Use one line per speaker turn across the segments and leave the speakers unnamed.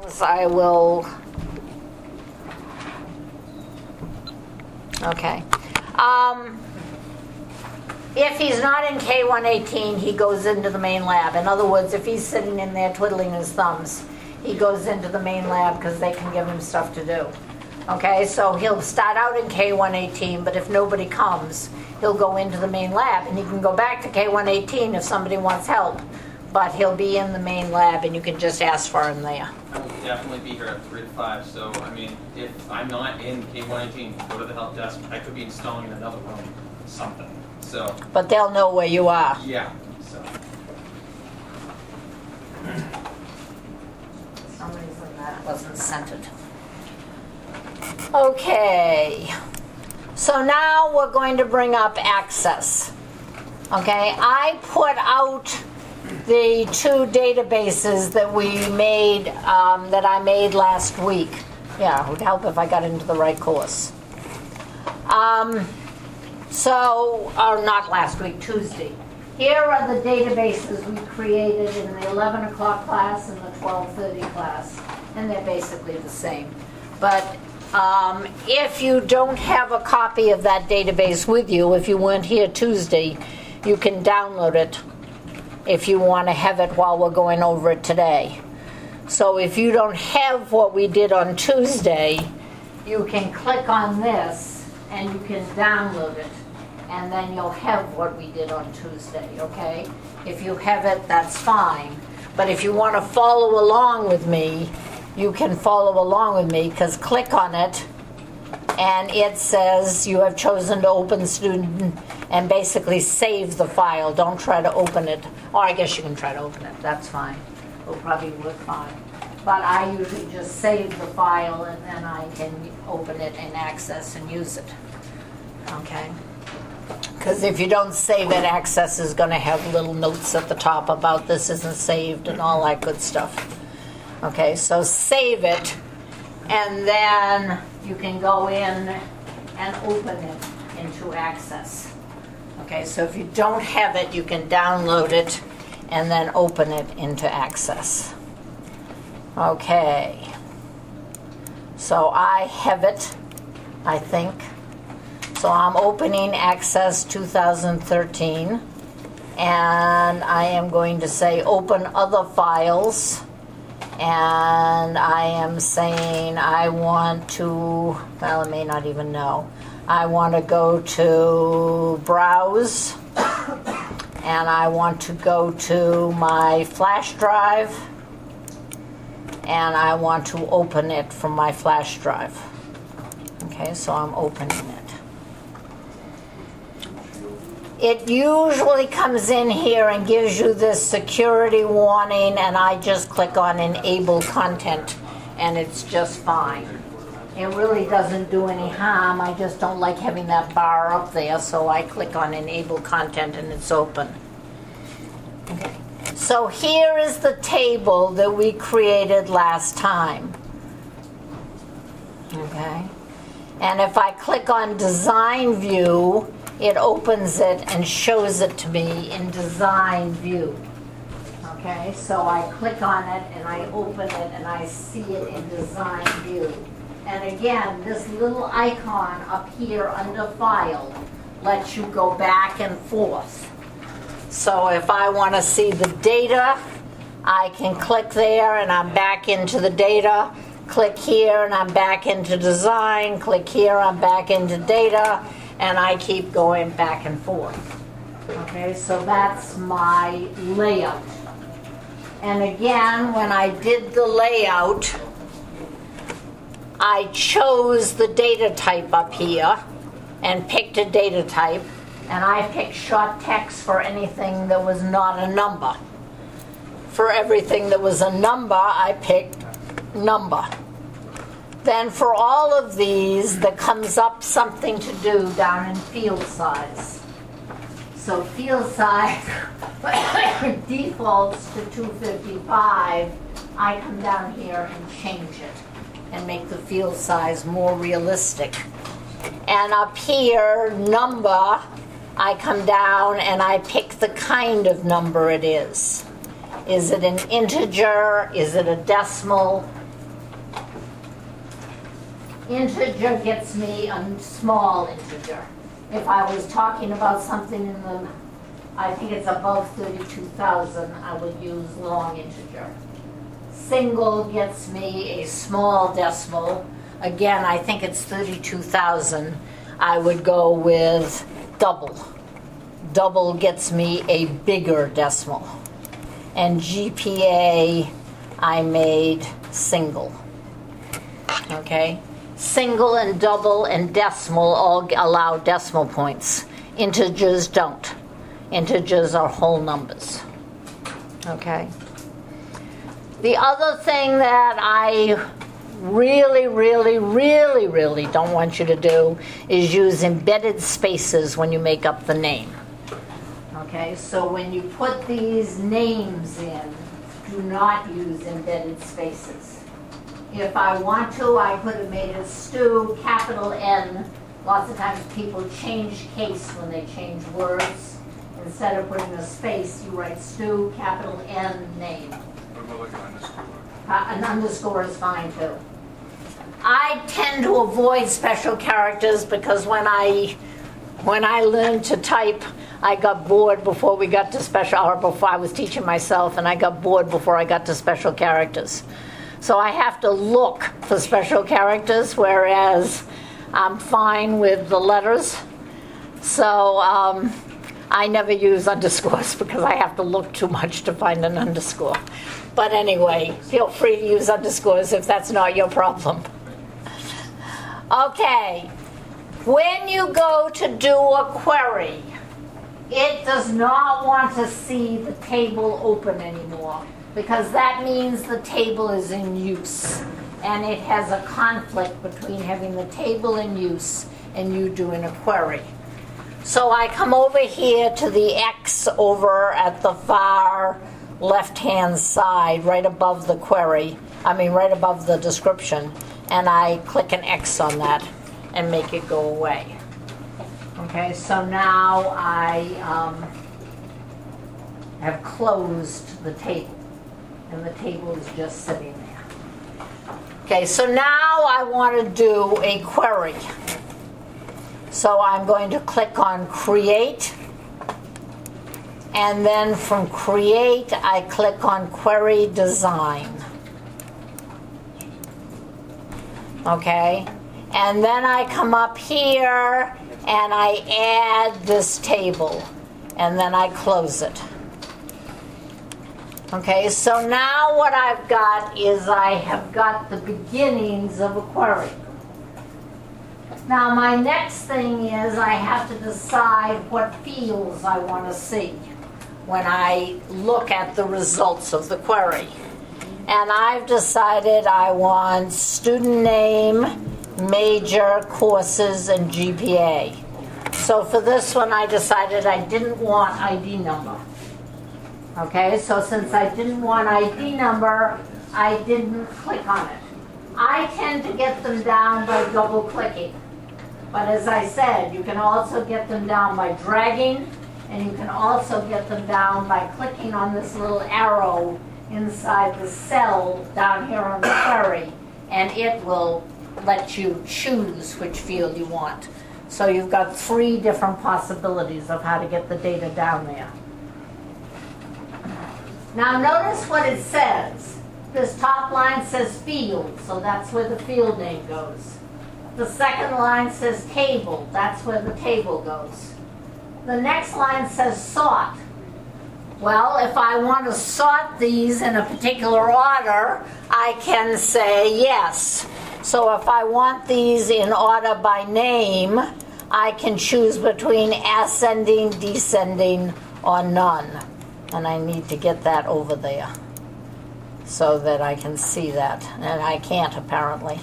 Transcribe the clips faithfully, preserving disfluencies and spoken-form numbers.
does, I will. Okay. Um, if he's not in K one eighteen, he goes into the main lab. In other words, if he's sitting in there twiddling his thumbs, he goes into the main lab because they can give him stuff to do. Okay, so he'll start out in K one eighteen, but if nobody comes, he'll go into the main lab, and he can go back to K one eighteen if somebody wants help, but he'll be in the main lab, and you can just ask for him there.
I will definitely be here at three to five, so, I mean, if I'm not in K one eighteen, go to the help desk. I could be installing in another room, something, so.
But they'll know where you are.
Yeah, so.
For some reason that wasn't centered. Okay, so now we're going to bring up access. Okay, I put out the two databases that we made, um, that I made last week. Yeah, it would help if I got into the right course. Um, so, or not last week, Tuesday. Here are the databases we created in the eleven o'clock class and the twelve thirty class, and they're basically the same. But um, if you don't have a copy of that database with you, if you weren't here Tuesday, you can download it if you want to have it while we're going over it today. So if you don't have what we did on Tuesday, you can click on this and you can download it, and then you'll have what we did on Tuesday, okay? If you have it, that's fine. But if you want to follow along with me, you can follow along with me, because click on it and it says you have chosen to open student, and basically save the file. Don't try to open it. Or I guess you can try to open it. That's fine. It'll probably work fine. But I usually just save the file and then I can open it and access and use it. Okay? Because if you don't save it, Access is going to have little notes at the top about this isn't saved and all that good stuff. Okay, so save it, and then you can go in and open it into Access. Okay, so if you don't have it, you can download it and then open it into Access. Okay, so I have it, I think. So I'm opening Access two thousand thirteen, and I am going to say open other files, and I am saying I want to, well, I may not even know. I want to go to Browse, and I want to go to my flash drive, and I want to open it from my flash drive. Okay, so I'm opening it. It usually comes in here and gives you this security warning, and I just click on Enable Content, and it's just fine. It really doesn't do any harm. I just don't like having that bar up there, so I click on Enable Content and it's open. Okay. So here is the table that we created last time. Okay. And if I click on Design View, it opens it and shows it to me in Design View. Okay, so I click on it and I open it and I see it in Design View. And again, this little icon up here under File lets you go back and forth. So if I want to see the data, I can click there and I'm back into the data. Click here and I'm back into Design. Click here, I'm back into Data. And I keep going back and forth. Okay, so that's my layout. And again, when I did the layout, I chose the data type up here and picked a data type, and I picked short text for anything that was not a number. For everything that was a number, I picked number. Then for all of these, there comes up something to do down in field size. So field size defaults to two fifty-five. I come down here and change it and make the field size more realistic. And up here, number, I come down and I pick the kind of number it is. Is it an integer? Is it a decimal? integer gets me a small integer. If I was talking about something in the, I think it's above thirty-two thousand, I would use long integer. Single gets me a small decimal. Again, I think it's thirty-two thousand. I would go with double. Double gets me a bigger decimal. And G P A, I made single. Okay? Single and double and decimal all allow decimal points. Integers don't. Integers are whole numbers. Okay? The other thing that I really, really, really, really don't want you to do is use embedded spaces when you make up the name. Okay, so when you put these names in, do not use embedded spaces. If I want to, I could have made it Stu, capital N. Lots of times people change case when they change words. Instead of putting a space, you write Stu, capital N, name.
What about like an underscore?
Uh, an underscore is fine too. I tend to avoid special characters because when I when I learned to type, I got bored before we got to special, or before I was teaching myself, and I got bored before I got to special characters. So I have to look for special characters, whereas I'm fine with the letters. So um, I never use underscores because I have to look too much to find an underscore. But anyway, feel free to use underscores if that's not your problem. Okay, when you go to do a query, it does not want to see the table open anymore because that means the table is in use. And it has a conflict between having the table in use and you doing a query. So I come over here to the X over at the far left-hand side, right above the query, I mean right above the description, and I click an X on that and make it go away. Okay, so now I um, have closed the table, and the table is just sitting there. Okay, so now I want to do a query. So I'm going to click on Create, and then from Create, I click on Query Design. Okay, and then I come up here and I add this table, and then I close it. Okay, so now what I've got is I have got the beginnings of a query. Now my next thing is I have to decide what fields I want to see when I look at the results of the query. And I've decided I want student name, major, courses, and G P A. So for this one I decided I didn't want I D number. Okay, so since I didn't want I D number, I didn't click on it. I tend to get them down by double clicking. But as I said, you can also get them down by dragging, and you can also get them down by clicking on this little arrow inside the cell down here on the query, and it will let you choose which field you want. So you've got three different possibilities of how to get the data down there. Now notice what it says. This top line says field, so that's where the field name goes. The second line says table, that's where the table goes. The next line says sort. Well, if I want to sort these in a particular order, I can say yes. So if I want these in order by name, I can choose between ascending, descending, or none. And I need to get that over there so that I can see that. And I can't, apparently.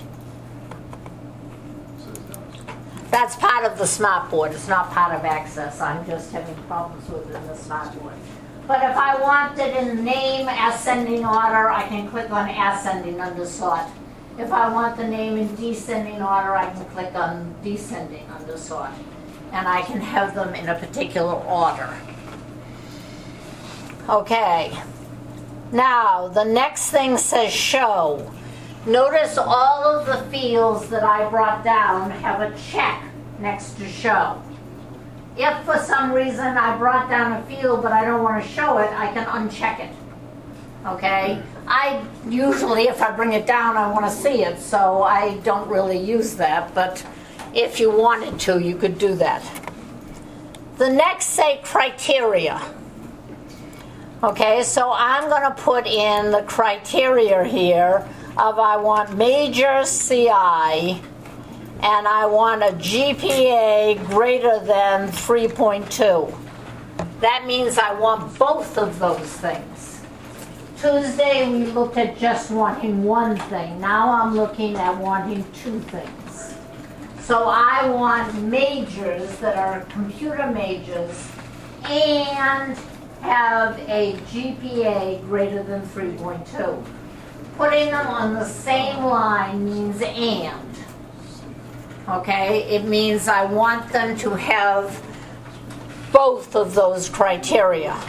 That's part of the smartboard. It's not part of Access. I'm just having problems with it in the smartboard. But if I want it in name ascending order, I can click on ascending under sort. If I want the name in descending order, I can click on descending under sort. And I can have them in a particular order. Okay. Now, the next thing says show. Notice all of the fields that I brought down have a check next to show. If for some reason I brought down a field but I don't want to show it, I can uncheck it. Okay? I usually, if I bring it down, I want to see it, so I don't really use that, but if you wanted to, you could do that. The next say criteria. Okay, so I'm going to put in the criteria here of I want major C I and I want a G P A greater than three point two. That means I want both of those things. Tuesday we looked at just wanting one thing. Now I'm looking at wanting two things. So I want majors that are computer majors and have a G P A greater than three point two. Putting them on the same line means and. Okay, it means I want them to have both of those criteria.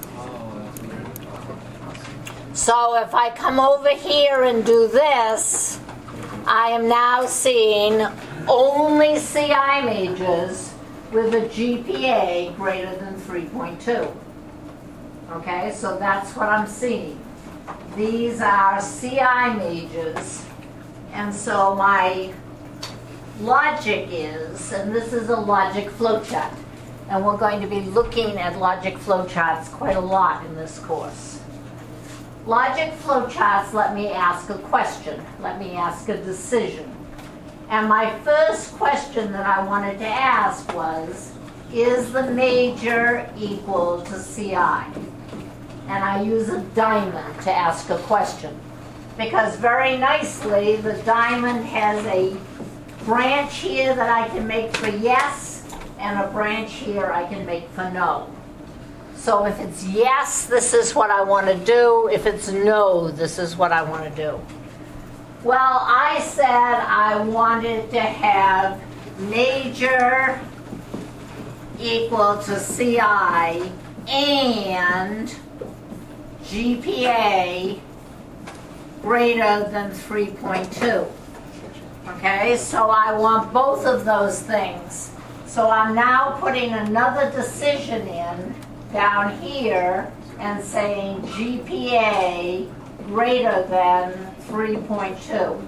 So if I come over here and do this, I am now seeing only C I majors with a G P A greater than three point two. Okay, so that's what I'm seeing. These are C I majors, and so my logic is, and this is a logic flowchart, and we're going to be looking at logic flowcharts quite a lot in this course. Logic flowcharts let me ask a question, let me ask a decision. And my first question that I wanted to ask was, is the major equal to C I? And I use a diamond to ask a question. Because very nicely, the diamond has a branch here that I can make for yes, and a branch here I can make for no. So if it's yes, this is what I want to do. If it's no, this is what I want to do. Well, I said I wanted to have major equal to C I and G P A greater than three point two. Okay, so I want both of those things. So I'm now putting another decision in down here and saying G P A greater than three point two.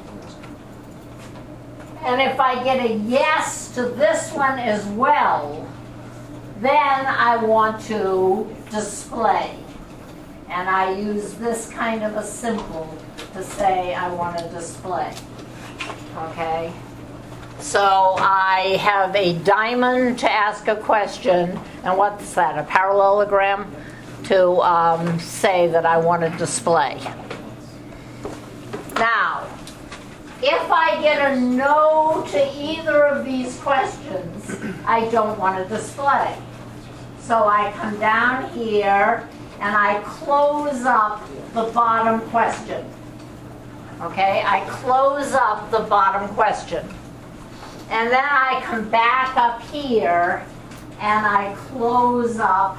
And if I get a yes to this one as well, then I want to display. And I use this kind of a symbol to say I want to display. Okay? So I have a diamond to ask a question, and what's that, a parallelogram? To um, say that I want to display. Now, if I get a no to either of these questions, I don't want to display. So I come down here and I close up the bottom question. Okay, I close up the bottom question. And then I come back up here and I close up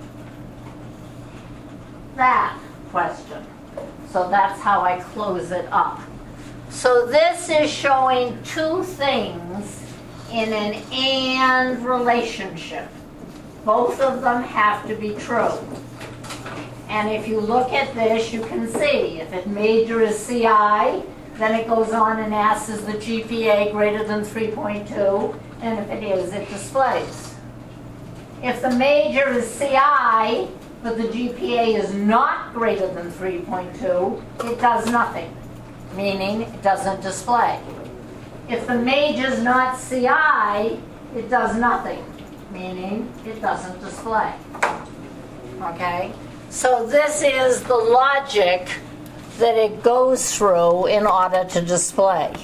that question. So that's how I close it up. So this is showing two things in an and relationship. Both of them have to be true. And if you look at this, you can see if it major is C I, then it goes on and asks is the G P A greater than three point two, and if it is, it displays. If the major is C I, but the G P A is not greater than three point two, it does nothing, meaning it doesn't display. If the major is not C I, it does nothing, meaning it doesn't display. Okay? So this is the logic that it goes through in order to display.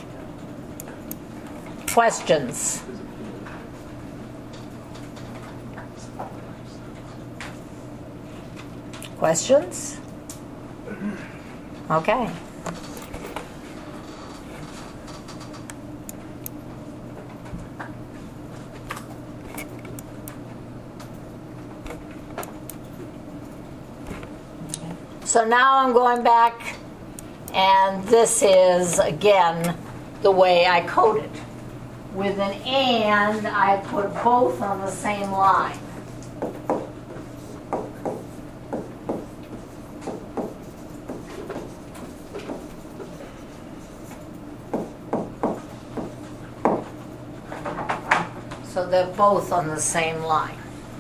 Questions? Questions? Okay. So now I'm going back And this is, again, the way I code it. With an and, I put both on the same line. So they're both on the same line.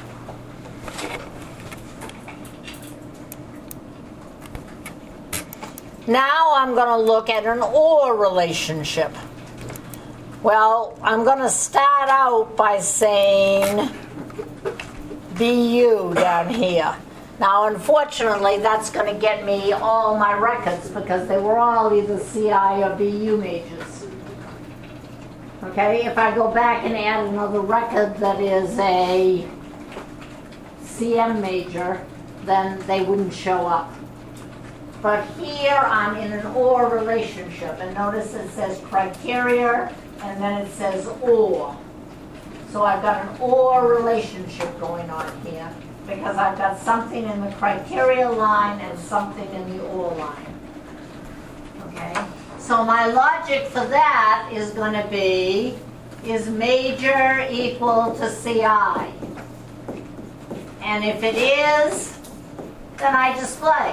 Now I'm going to look at an or relationship. Well, I'm going to start out by saying B U down here. Now, unfortunately, that's going to get me all my records because they were all either C I or B U majors. Okay, if I go back and add another record that is a C M major, then they wouldn't show up. But here I'm in an or relationship, and notice it says criteria, and then it says or. So I've got an or relationship going on here, because I've got something in the criteria line and something in the or line. Okay? So my logic for that is going to be, is major equal to C I? And if it is, then I display.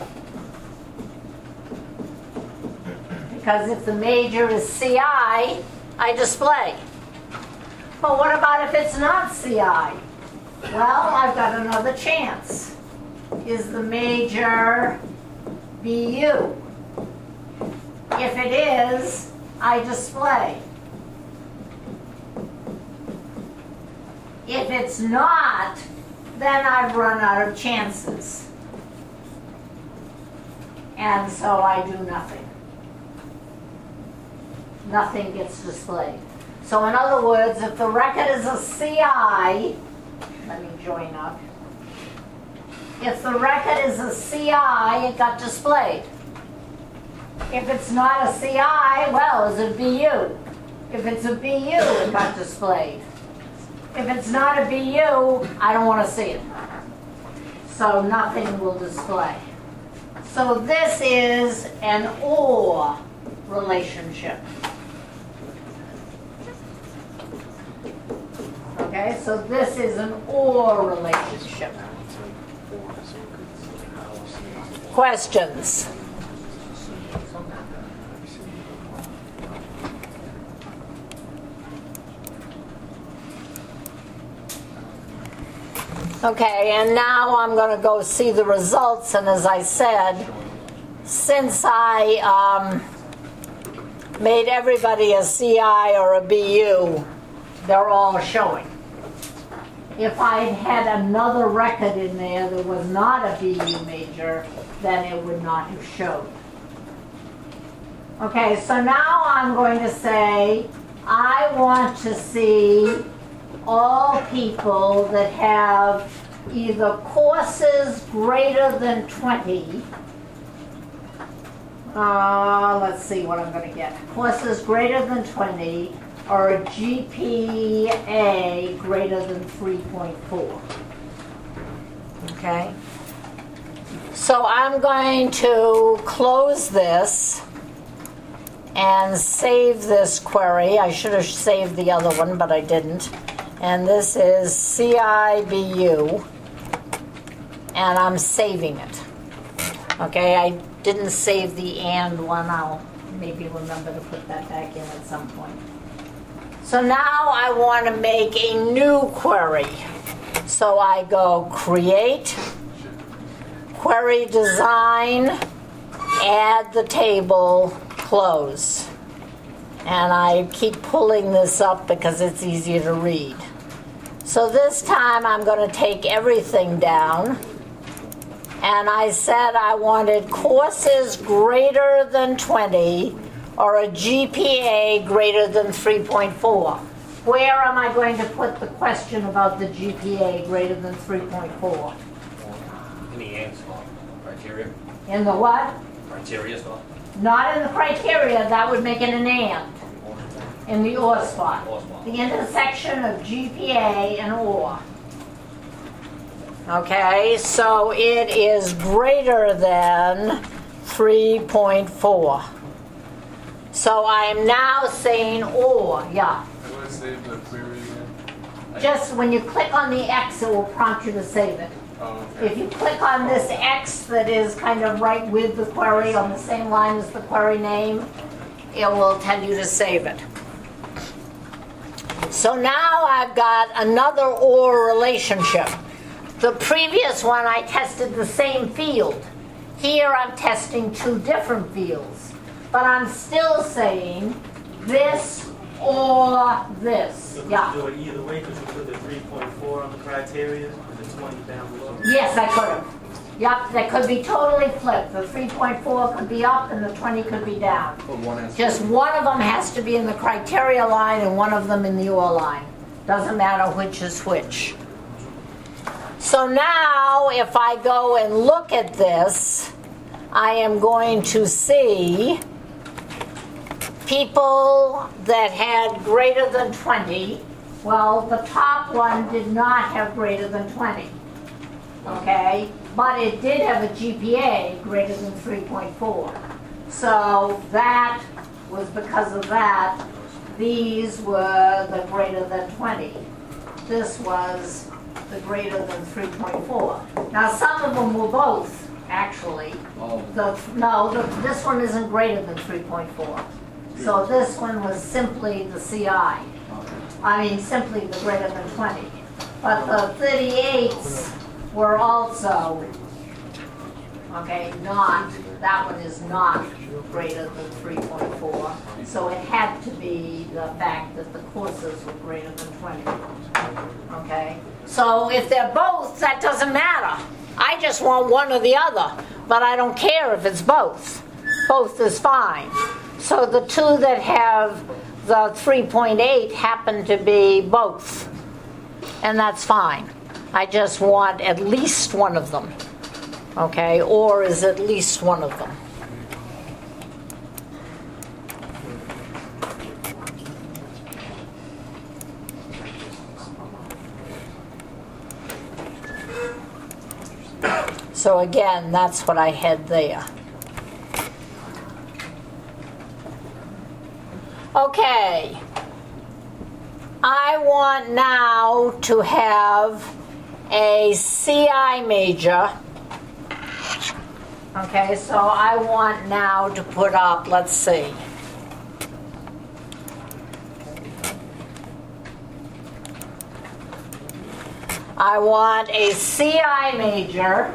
Because if the major is C I, I display. But what about if it's not C I? Well, I've got another chance. Is the major B U? If it is, I display. If it's not, then I've run out of chances. And so I do nothing. Nothing gets displayed. So in other words, if the record is a C I, let me join up. If the record is a C I, it got displayed. If it's not a C I, well, is it B U? If it's a B U, it got displayed. If it's not a B U, I don't want to see it. So nothing will display. So this is an or relationship. Okay, so this is an or relationship. Questions? Okay, and now I'm going to go see the results, and as I said, since I um, made everybody a C I or a B U, they're all showing. If I had had another record in there that was not a B U major, then it would not have showed. Okay, so now I'm going to say, I want to see all people that have either courses greater than twenty. Uh, let's see what I'm going to get. Courses greater than twenty, or a G P A greater than three point four. Okay? So I'm going to close this and save this query. I should have saved the other one, but I didn't. And this is C I B U, and I'm saving it. Okay, I didn't save the and one. I'll maybe remember to put that back in at some point. So now I want to make a new query. So I go create, query design, add the table, close. And I keep pulling this up because it's easier to read. So this time I'm going to take everything down. And I said I wanted courses greater than twenty or a G P A greater than three point four. Where am I going to put the question about the G P A greater than three point four?
In the and spot. Criteria.
In the what?
Criteria spot.
Not in the criteria. That would make it an and. In the or spot.
Or spot.
The intersection of G P A and or. Okay, so it is greater than three point four. So I am now saying or, yeah.
I want to save the query again. I-
Just when you click on the X, it will prompt you to save it.
Oh, okay.
If you click on this X that is kind of right with the query on the same line as the query name, it will tell you to save it. So now I've got another or relationship. The previous one I tested the same field. Here I'm testing two different fields. But I'm still saying this or this.
So could
Yeah.
you do it either way? Could you put the three point four on the criteria and the twenty down below?
Yes, I could have. Yep, that could be totally flipped. The three point four could be up and the twenty could be down.
But one has to
Just
be-
one of them has to be in the criteria line and one of them in the or line. Doesn't matter which is which. So now if I go and look at this, I am going to see people that had greater than twenty. Well, the top one did not have greater than twenty. Okay? But it did have a G P A greater than three point four. So that was because of that. These were the greater than twenty. This was the greater than three point four. Now some of them were both, actually.
Oh,
The, no, the, this one isn't greater than three point four. So this one was simply the C I.
okay.
I mean, simply the greater than twenty. But the thirty-eights were also, okay, not, that one is not greater than three point four. So it had to be the fact that the courses were greater than twenty. Okay? So if they're both, that doesn't matter. I just want one or the other, but I don't care if it's both. Both is fine. So the two that have the three point eight happen to be both, and that's fine. I just want at least one of them, okay? Or is at least one of them. So again, that's what I had there. Okay, I want now to have a C I major. Okay, so I want now to put up, let's see. I want a C I major.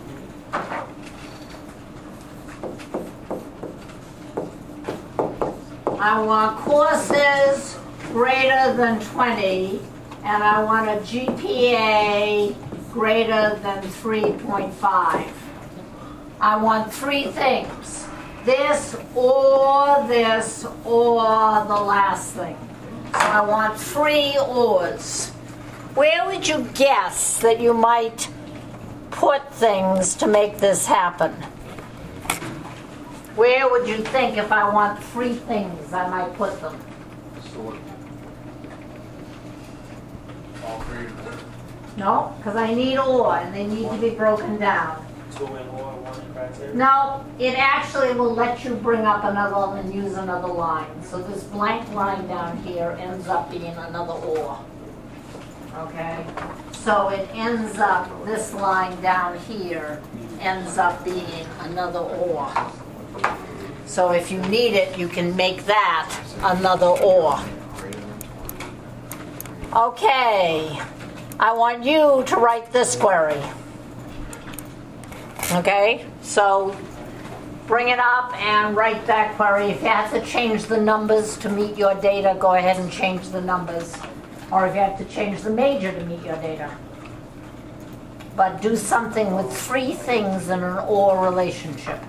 I want courses greater than twenty, and I want a G P A greater than three point five. I want three things. This or this or the last thing. So I want three ors. Where would you guess that you might put things to make this happen? Where would you think if I want three things I might put them?
Sort. All three.
No, because I need or and they need to be broken down.
Two and or, one in criteria?
No, it actually will let you bring up another and use another line. So this blank line down here ends up being another or. Okay? So it ends up, this line down here ends up being another or. So if you need it, you can make that another or. Okay, I want you to write this query. Okay, so bring it up and write that query. If you have to change the numbers to meet your data, go ahead and change the numbers. Or if you have to change the major to meet your data. But do something with three things in an or relationship.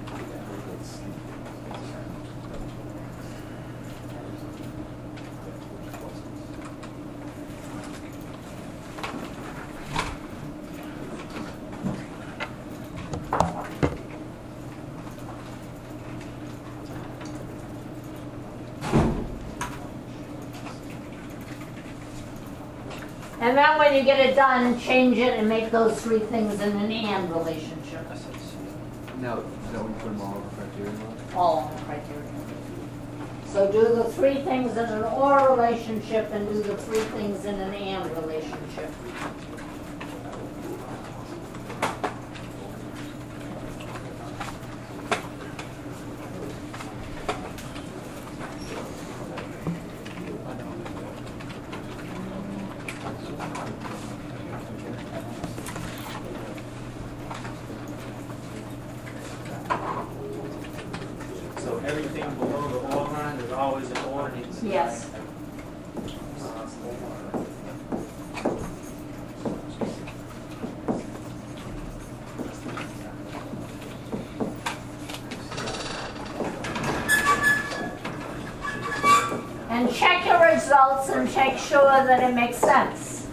And then when you get it done, change it and make those three things in an and relationship.
Now, that when you put them all in the criteria list?
all on the criteria. So do the three things in an or relationship and do the three things in an and relationship.
So everything below the or line is always in order?
Yes. And check your results and make sure that it makes sense.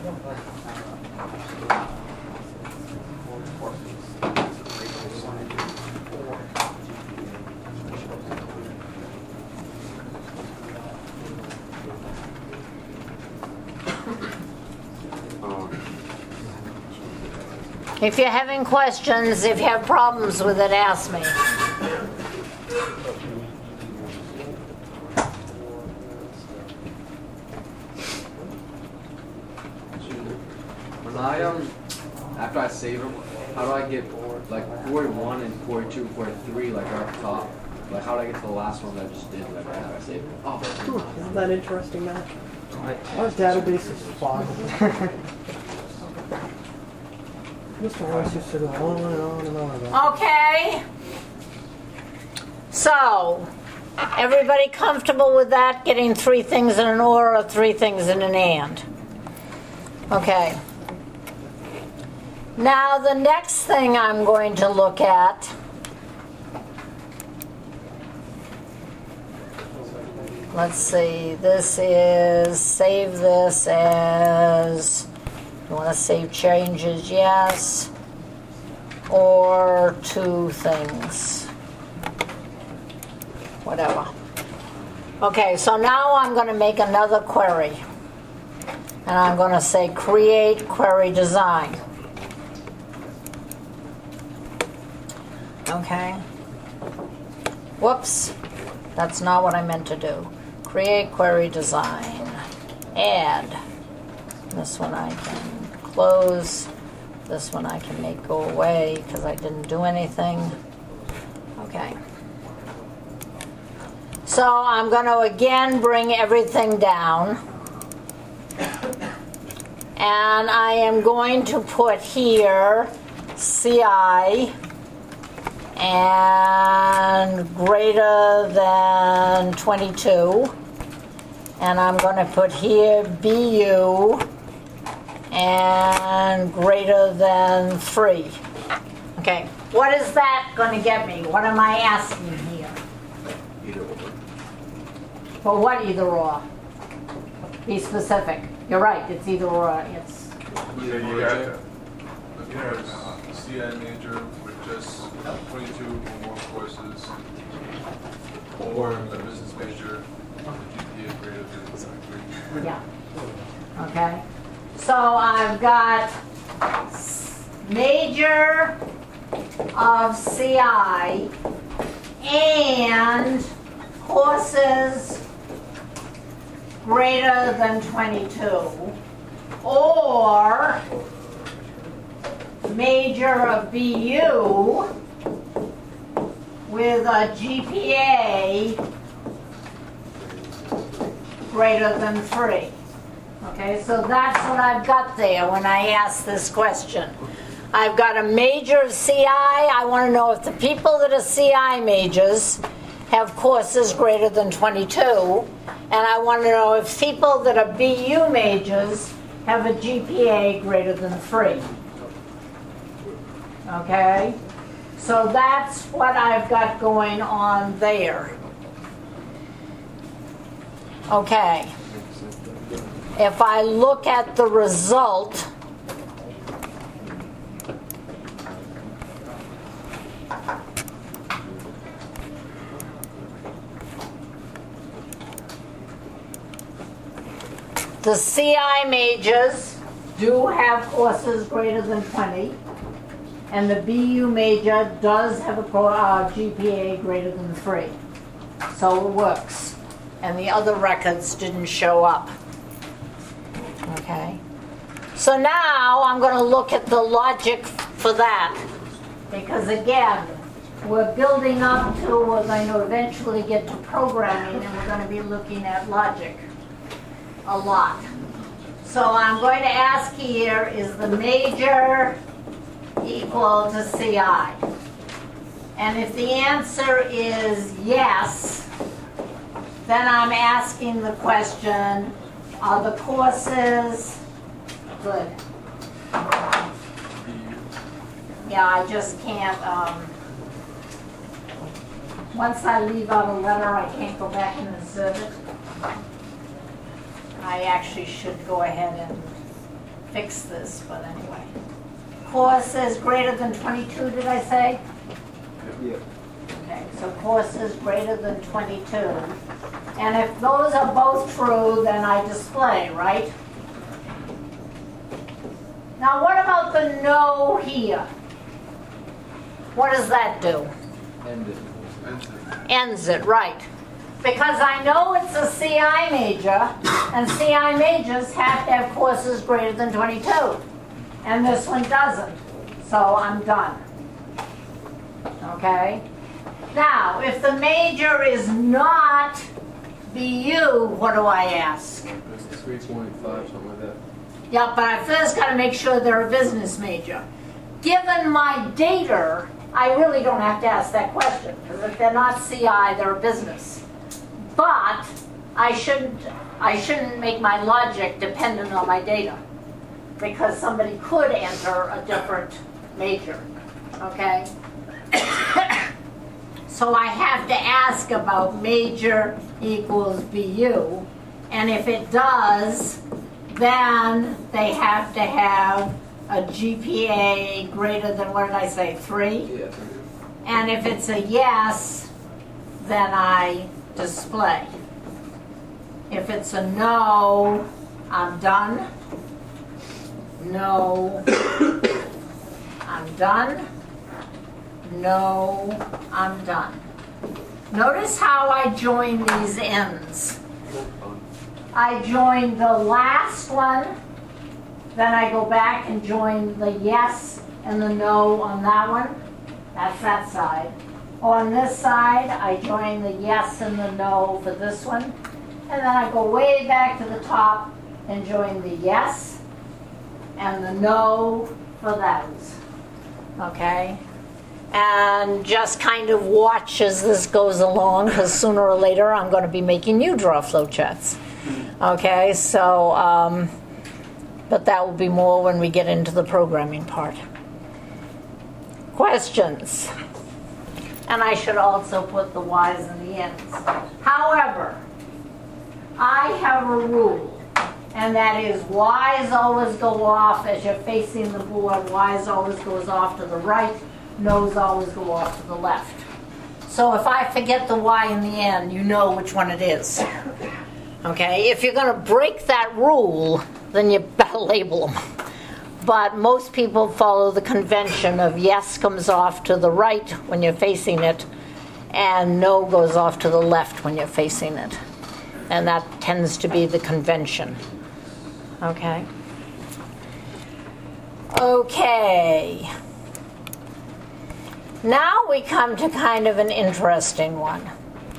If you're having questions, if you have problems with it, ask me.
When I um, after I save them, how do I get like quarry one and quarry two, quarry three like are up top? Like how do I get to the last one that I just did like right after I saved it? Oh,
Hmm, isn't that interesting, Matt? Our database is fun. Mister Ross used to go on and on and on about.
Okay. So, everybody comfortable with that? Getting three things in an or or three things in an and? Okay. Now the next thing I'm going to look at, let's see, this is, save this as, you want to save changes, yes, or two things, whatever. Okay, so now I'm going to make another query. And I'm going to say create query design. Okay. Whoops. That's not what I meant to do. Create query design. Add. This one I can close. This one I can make go away because I didn't do anything. Okay. So I'm going to again bring everything down. And I am going to put here C I and greater than twenty-two. And I'm going to put here B U and greater than three. Okay, what is that going to get me? What am I asking here?
either or.
For what either or? Be specific. You're right, it's either or. It's
Either
You
or.
got
or-
the, you have a C I major with just twenty-two or more courses, or a business major with a G P A greater than three.
yeah. Okay. So I've got major of C I and courses greater than twenty-two, or major of B U with a G P A greater than three. Okay, so that's what I've got there when I ask this question. I've got a major of C I. I want to know if the people that are C I majors have courses greater than twenty-two. And I want to know if people that are B U majors have a G P A greater than three. Okay? So that's what I've got going on there. Okay. If I look at the result, the C I majors do have courses greater than twenty, and the B U major does have a pro, uh, G P A greater than three. So it works. And the other records didn't show up. Okay. So now I'm going to look at the logic for that. Because again, we're building up to, we're going to eventually get to programming, and we're going to be looking at logic a lot. So I'm going to ask here, is the major equal to C I? And if the answer is yes, then I'm asking the question, are the courses good? Yeah, I just can't, um, once I leave out a letter, I can't go back and insert it. I actually should go ahead and fix this, but anyway. Courses greater than twenty-two, did I say?
Yeah.
Okay, so courses greater than twenty-two. And if those are both true, then I display, right? Now what about the no here? What does that do?
End it.
Ends it, right. Because I know it's a C I major, and C I majors have to have courses greater than twenty-two. And this one doesn't. So I'm done. Okay? Now, if the major is not B U, what do I ask?
three point five, something like that.
Yeah, but I first got to make sure they're a business major. Given my data, I really don't have to ask that question, because if they're not C I, they're a business. But I shouldn't, I shouldn't make my logic dependent on my data, because somebody could enter a different major, okay? So I have to ask about major equals B U, and if it does, then they have to have a G P A greater than, what did I say, three?
Yeah.
And if it's a yes, then I display. If it's a no, I'm done. No, I'm done. No, I'm done. Notice how I join these ends. I join the last one, then I go back and join the yes and the no on that one. That's that side. On this side, I join the yes and the no for this one. And then I go way back to the top and join the yes and the no for those. Okay? And just kind of watch as this goes along, because sooner or later I'm going to be making you draw flowcharts. Okay, so, um, but that will be more when we get into the programming part. Questions? And I should also put the Y's in the ends. However, I have a rule, and that is Y's always go off as you're facing the board. Y's always goes off to the right. No's always go off to the left. So if I forget the Y in the end, you know which one it is. Okay, if you're going to break that rule, then you better label them. But most people follow the convention of yes comes off to the right when you're facing it, and no goes off to the left when you're facing it. And that tends to be the convention. Okay? Okay. Now we come to kind of an interesting one.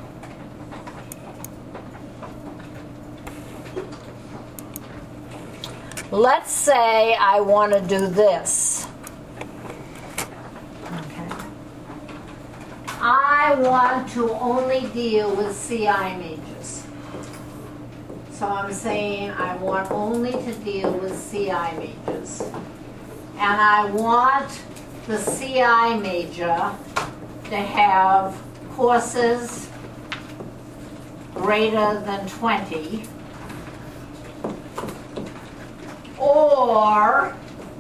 Let's say I want to do this. Okay. I want to only deal with C I majors. So I'm saying I want only to deal with C I majors. And I want the C I major to have courses greater than twenty, or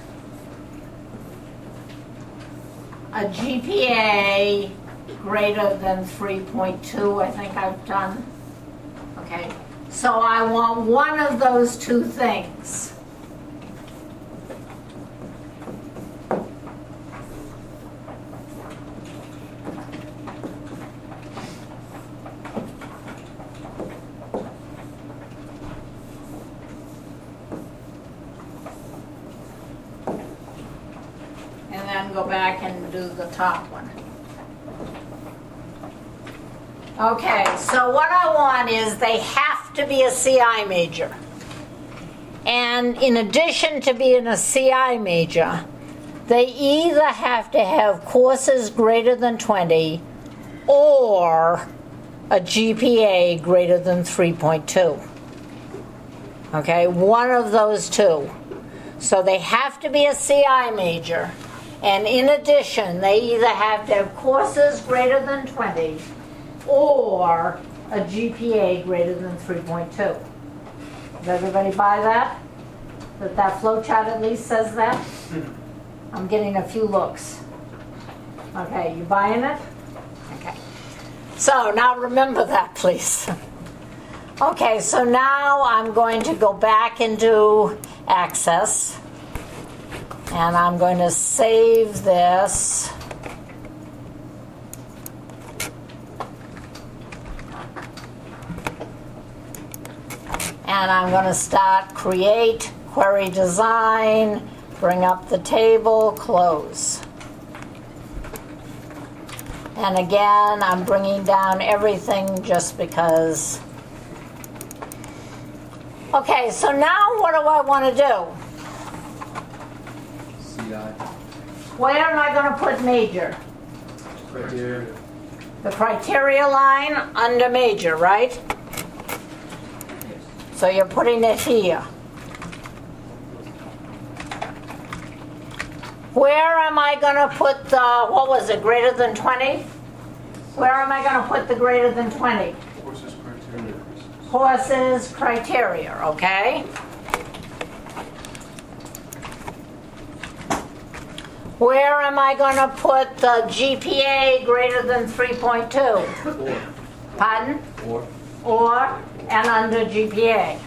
a G P A greater than three point two, I think I've done. Okay, so I want one of those two things. can go back and do the top one. Okay, so what I want is they have to be a C I major. And in addition to being a C I major, they either have to have courses greater than twenty or a G P A greater than three point two. Okay, one of those two. So they have to be a C I major, and in addition, they either have to have courses greater than twenty or a G P A greater than three point two. Does everybody buy that? That that flow chart at least says that? I'm getting a few looks. Okay, you buying it? Okay. So now remember that, please. Okay, so now I'm going to go back into Access, and I'm going to save this. And I'm going to start create, query design, bring up the table, close. And again, I'm bringing down everything just because. Okay, so now what do I want to do?
C I.
Where am I going to put major?
Criteria.
The criteria line under major, right? So you're putting it here. Where am I going to put the, what was it, greater than twenty? Where am I going to put the greater than twenty?
Courses criteria.
Courses criteria, okay? Where am I going to put the G P A greater than three point two?
Or.
Pardon?
Or.
Or, and under G P A.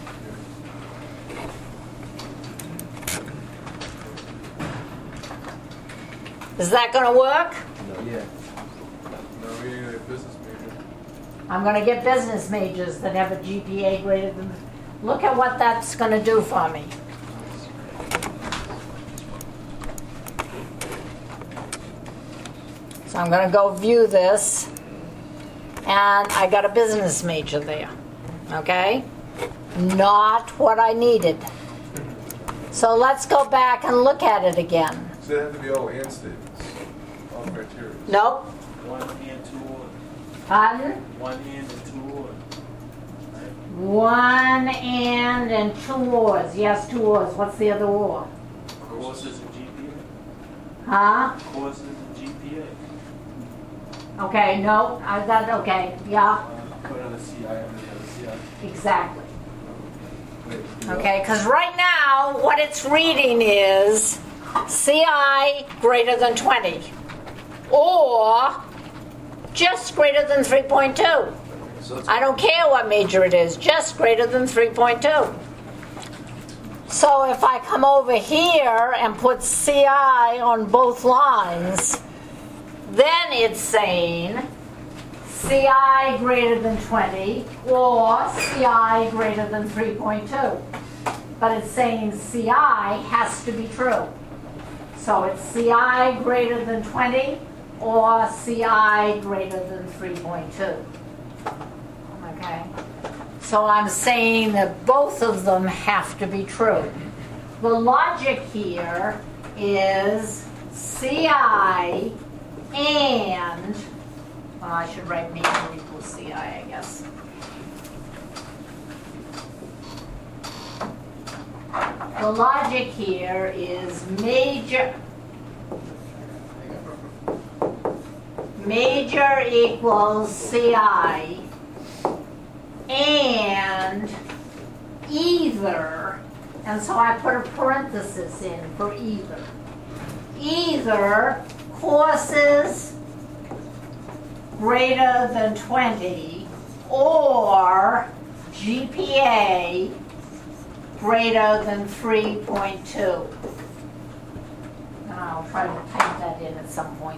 Is that going to work?
No, yeah.
No, we need a business major.
I'm going to get business majors that have a G P A greater than. Look at what that's going to do for me. So I'm going to go view this, and I got a business major there. Okay? Not what I needed. So let's go back and look at it again.
So they have to be all and statements, all criteria.
Nope.
One and two or,
Pardon?
one and and two or.
One and and two ors. Yes, two ors. What's the other or?
Courses and G P A.
Huh?
Courses and G P A.
Okay, no, I got, okay, yeah,
Put on the C I under the other C I.
exactly.
Wait.
Okay, because right now, what it's reading is C I greater than twenty, or just greater than three point two.
So it's
I don't care what major it is, just greater than three point two. So if I come over here and put C I on both lines, then it's saying C I greater than twenty or C I greater than three point two. But it's saying C I has to be true. So it's C I greater than twenty or C I greater than three point two. Okay? So I'm saying that both of them have to be true. The logic here is C I and, well, I should write major equals C I, I guess. The logic here is major, major equals C I and either, and so I put a parenthesis in for either. Either courses greater than twenty or G P A greater than three point two. And I'll try to type that in at some point.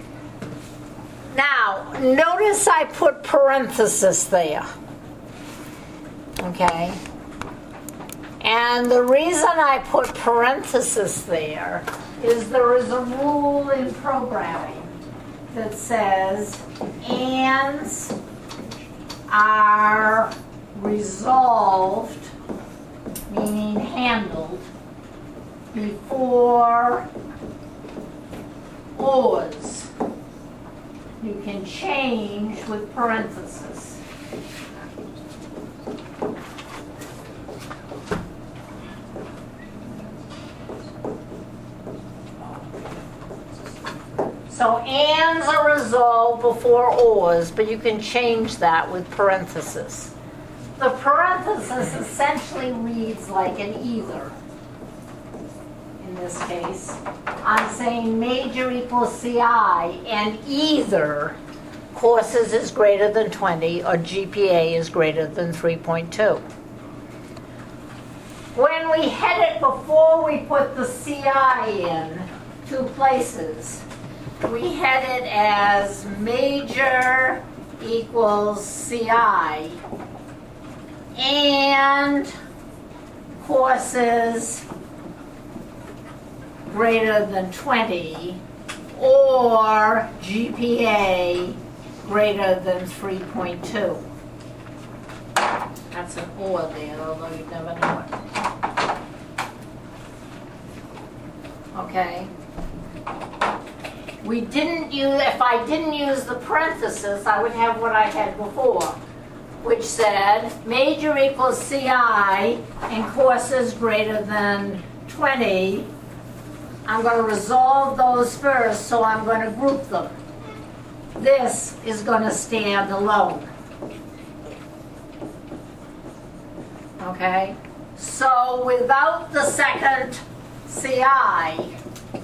Now, notice I put parenthesis there. Okay? And the reason I put parenthesis there is there is a rule in programming that says ands are resolved, meaning handled, before ors. You can change with parentheses. So ands are resolved before ors, but you can change that with parentheses. The parenthesis essentially reads like an either. In this case, I'm saying major equals C I, and either courses is greater than twenty or G P A is greater than three point two. When we head it before we put the C I in two places, we had it as major equals C I and courses greater than twenty or G P A greater than three point two. That's an or there, although you never know it. Okay. We didn't use, if I didn't use the parenthesis, I would have what I had before, which said major equals C I and courses greater than twenty. I'm going to resolve those first, so I'm going to group them. This is going to stand alone. Okay? So without the second C I,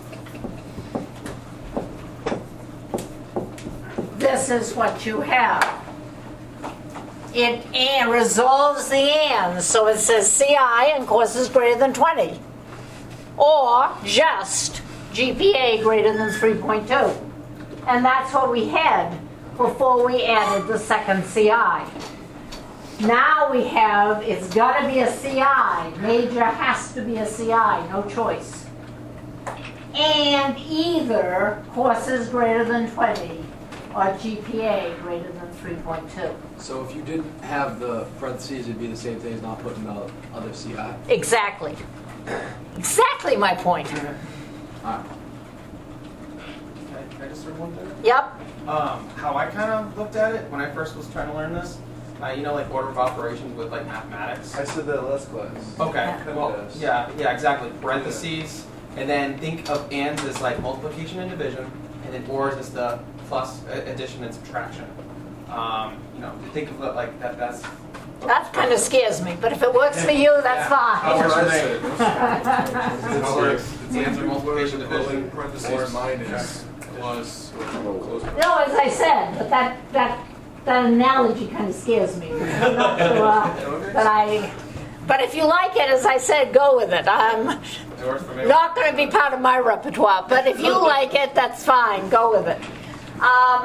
this is what you have. It and resolves the and, so it says C I and courses greater than twenty. Or just G P A greater than three point two. And that's what we had before we added the second C I. Now we have, it's got to be a C I. Major has to be a C I, no choice. And either courses greater than twenty or G P A greater than three point two.
So if you didn't have the parentheses, it'd be the same thing as not putting the other C I?
Exactly. Exactly my point.
Alright.
Can I, can I just throw one there?
Yep.
Um, how I kind of looked at it when I first was trying to learn this, uh, you know, like order of operations with like mathematics.
I said that last class.
Okay,
Kinda
well,
does.
yeah, yeah, exactly. Parentheses, and then think of ands as like multiplication and division, and then ors as the plus, uh, addition, and subtraction. Um, you know, think of it like that. That's
That kind of scares me, but if it works for you, that's
How
fine.
works for
That's
me?
what I said.
How it works. It's answer multiplication, division,
Parentheses
ors.
minus plus close.
No, as I said, but that that that analogy kind of scares me. I'm not sure that I. But if you like it, as I said, go with it. I'm
It works for me.
not going to be part of my repertoire, but if you like it, that's fine. Go with it. Um,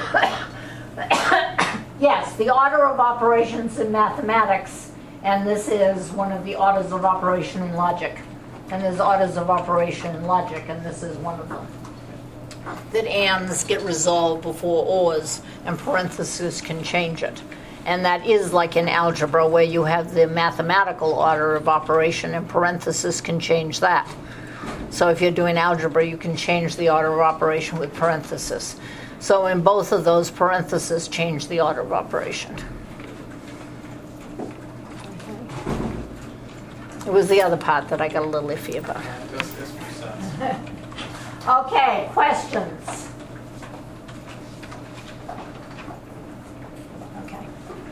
yes, the order of operations in mathematics, and this is one of the orders of operation in logic. And there's orders of operation in logic, and this is one of them. That ands get resolved before ors, and parentheses can change it. And that is like in algebra, where you have the mathematical order of operation, and parentheses can change that. So if you're doing algebra, you can change the order of operation with parentheses. So in both of those, parentheses change the order of operation. It was the other part that I got a little iffy about.
This, this makes sense.
Okay, questions? Okay.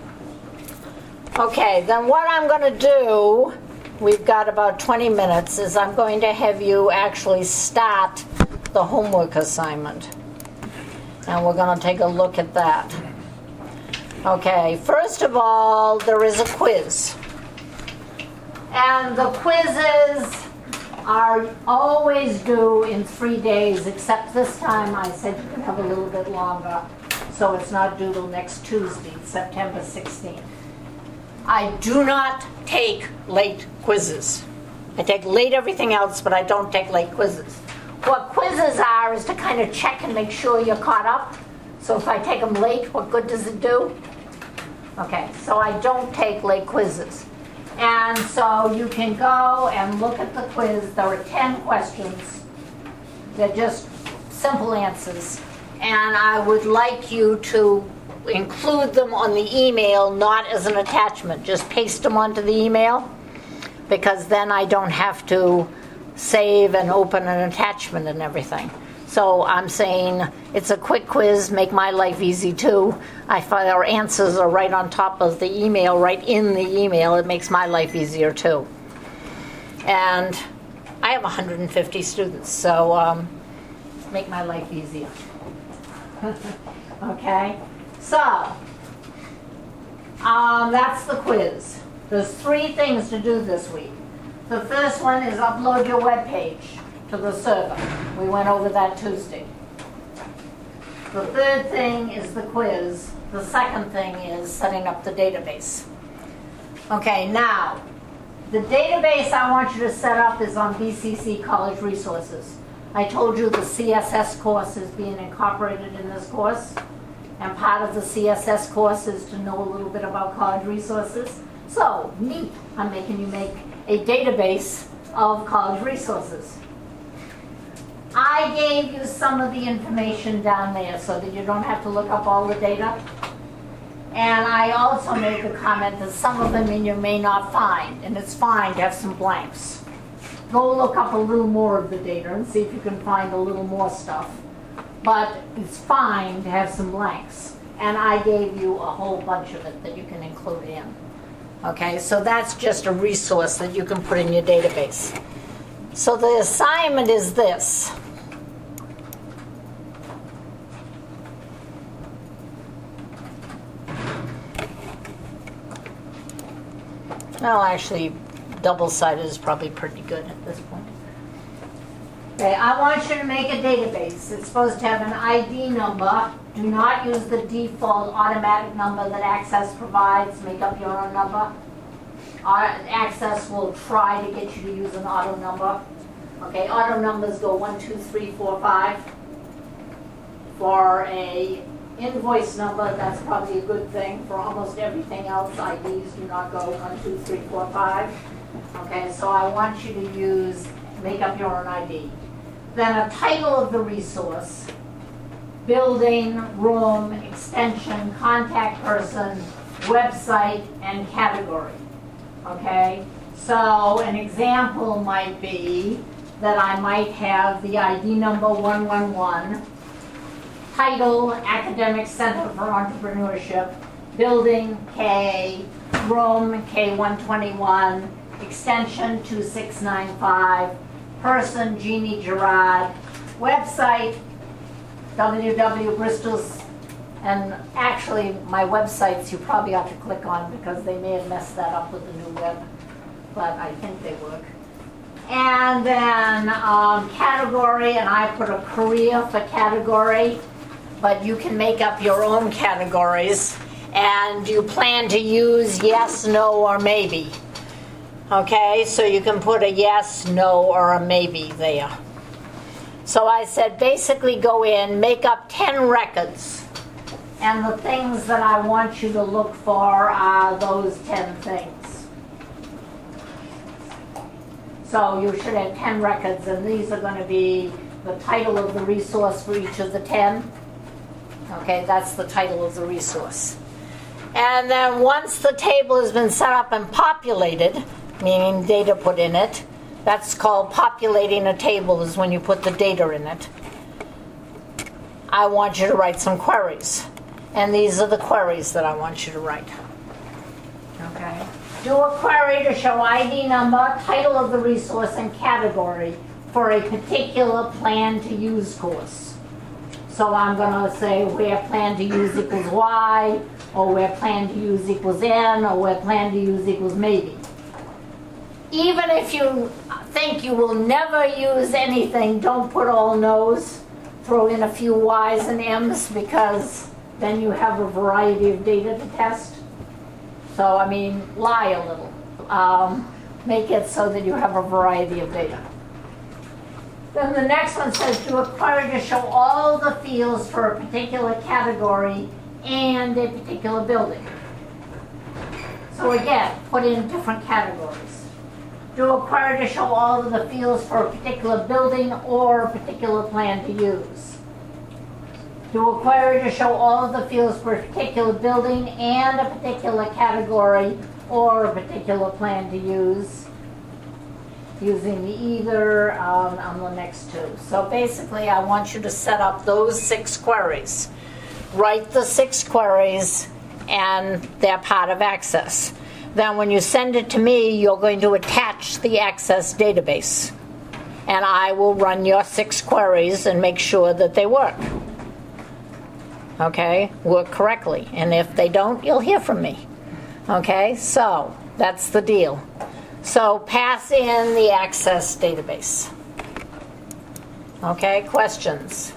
Okay, then what I'm going to do, we've got about twenty minutes, is I'm going to have you actually start the homework assignment. And we're going to take a look at that. Okay, first of all, there is a quiz. And the quizzes are always due in three days, except this time I said you can have a little bit longer, so it's not due till next Tuesday, September sixteenth. I do not take late quizzes. I take late everything else, but I don't take late quizzes. what quizzes are is to kind of check and make sure you're caught up. So if I take them late, what good does it do? Okay, so I don't take late quizzes. And so you can go and look at the quiz. There are ten questions. They're just simple answers. And I would like you to include them on the email, not as an attachment. Just paste them onto the email, because then I don't have to save and open an attachment and everything. So I'm saying it's a quick quiz, make my life easy too. I find our answers are right on top of the email, right in the email. It makes my life easier too. And I have one hundred fifty students, so um, make my life easier. Okay, so um, that's the quiz. There's three things to do this week. The first one is upload your web page to the server. We went over that Tuesday. The third thing is the quiz. The second thing is setting up the database. Okay, now, the database I want you to set up is on B C C College Resources. I told you the C S S course is being incorporated in this course, and part of the C S S course is to know a little bit about college resources. So, neat, I'm making you make a database of college resources. I gave you some of the information down there so that you don't have to look up all the data. And I also made the comment that some of them you may not find, and it's fine to have some blanks. Go look up a little more of the data and see if you can find a little more stuff. But it's fine to have some blanks. And I gave you a whole bunch of it that you can include in. Okay, so that's just a resource that you can put in your database. So the assignment is this. Well, actually, double-sided is probably pretty good at this point. Okay, I want you to make a database. It's supposed to have an I D number. Do not use the default automatic number that Access provides. Make up your own number. Access will try to get you to use an auto number. Okay, auto numbers go one, two, three, four, five. For a invoice number, that's probably a good thing. For almost everything else, I Ds do not go one, two, three, four, five. Okay, so I want you to use, make up your own I D. Then a title of the resource, building, room, extension, contact person, website, and category. Okay, so an example might be that I might have the I D number one one one, title, Academic Center for Entrepreneurship, building K, room K one twenty-one, extension two six nine five, person Jeannie Gerard, website W W Bristol's, and actually my websites you probably ought to click on because they may have messed that up with the new web, but I think they work. And then um, category, and I put a career for category, but you can make up your own categories, and you plan to use yes, no, or maybe. Okay, so you can put a yes, no, or a maybe there. So I said basically go in, make up ten records, and the things that I want you to look for are those ten things. So you should have ten records, and these are going to be the title of the resource for each of the ten. Okay, that's the title of the resource. And then once the table has been set up and populated, meaning data put in it, that's called populating a table, is when you put the data in it. I want you to write some queries. And these are the queries that I want you to write. Okay. Do a query to show I D number, title of the resource, and category for a particular plan to use course. So I'm going to say where plan to use equals Y, or where plan to use equals N, or where plan to use equals maybe. Even if you think you will never use anything, don't put all no's. Throw in a few Y's and M's, because then you have a variety of data to test. So, I mean, lie a little. Um, make it so that you have a variety of data. Then the next one says to require to show all the fields for a particular category and a particular building. So again, put in different categories. Do require to show all of the fields for a particular building or a particular plan to use. Do require to show all of the fields for a particular building and a particular category or a particular plan to use, using the either um, on the next two. So basically, I want you to set up those six queries. Write the six queries, and they're part of Access. Then when you send it to me, you're going to attach the Access database. And I will run your six queries and make sure that they work. Okay? Work correctly. And if they don't, you'll hear from me. Okay? So, that's the deal. So, pass in the Access database. Okay? Questions?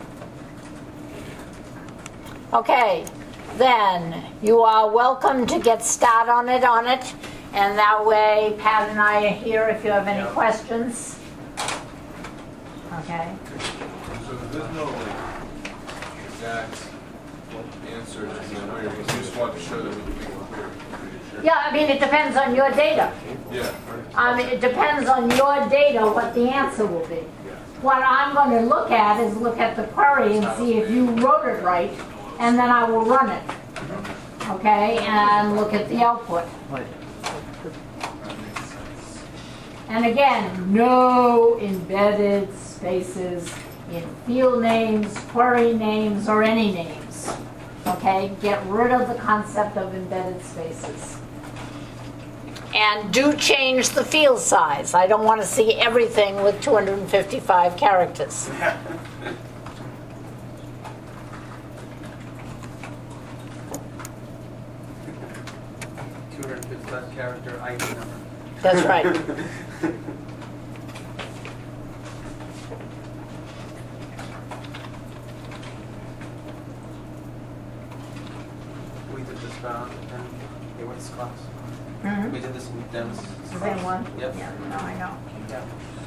Okay. Then you are welcome to get started on it, on it, and that way Pat and I are here if you have any
Yeah.
questions. Okay.
So there's no like exact answer to the query, you just want to show that we can make it clear.
Yeah, I mean, it depends on your data.
Yeah.
Um, it depends on your data what the answer will be. What I'm going to look at is look at the query and see if you wrote it right, and then I will run it. Okay, and look at the output. And again, no embedded spaces in field names, query names, or any names. Okay, get rid of the concept of embedded spaces. And do change the field size. I don't want to see everything with two hundred fifty-five characters.
two hundred fifty-five character I D number.
That's right.
We did this round and they went to class.
Mhm.
We did this with them.
The same one?
Yep.
Yeah, no, I know.
Yeah.